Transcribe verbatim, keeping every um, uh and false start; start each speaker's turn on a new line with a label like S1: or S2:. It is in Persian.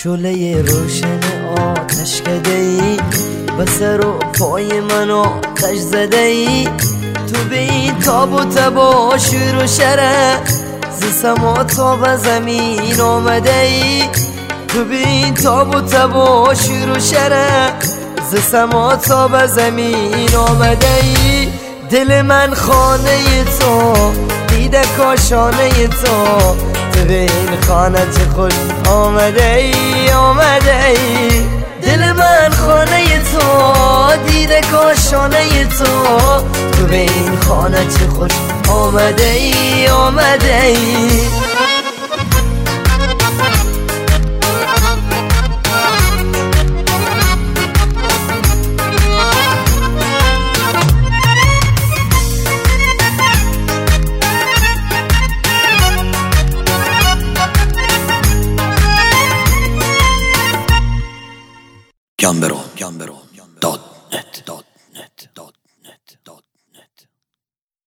S1: شعله روشن آتش کده ای، به سر و پای من آتش زده ای. تو به این تاب و تبا شور و شره، ز سما تا به زمین آمده ای. تو به این تاب و تبا شور و شره، ز سما تا به زمین آمده ای. دل من خانه تو، دیده کاشانه تو. تو به این خانه چه خوش آمده ای آمده ای. دل من خانه تو، دیده کاشانه تو. تو به این خانه چه خوش آمده ای آمده ای.
S2: Gambero, Gambero, dot net, dot